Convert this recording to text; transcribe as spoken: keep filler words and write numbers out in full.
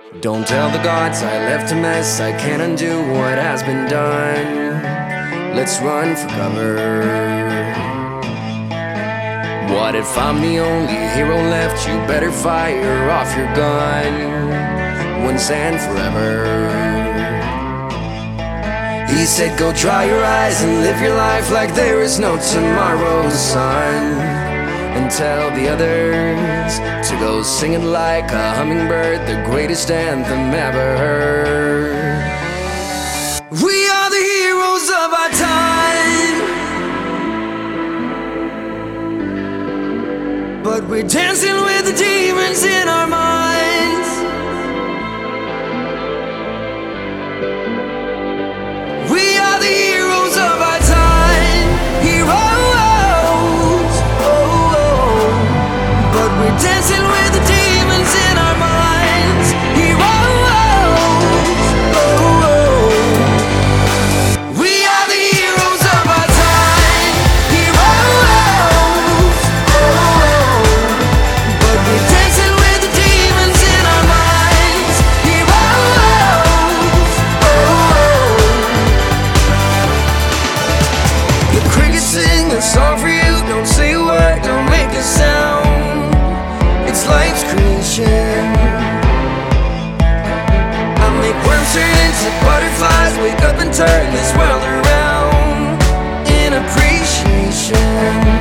Don't tell the gods I left a mess. I can't undo what has been done. Let's run for cover. What if I'm the only hero left? You better fire off your gun once and forever. He said go dry your eyes and live your life like there is no tomorrow, son. And tell the others to go sing it like a hummingbird, the greatest anthem ever heard. We are the heroes of our time, but we're dancing with the demons in our minds. We are the heroes of our time, heroes. We're dancing with the demons in our minds. Heroes, oh, oh. We are the heroes of our time. Heroes, oh, oh. But we're dancing with the demons in our minds. Heroes, oh, oh. The crickets sing a song for you. Don't say a word, don't make a sound. It's life's creation. I make worms turn into butterflies, wake up and turn this world around in appreciation.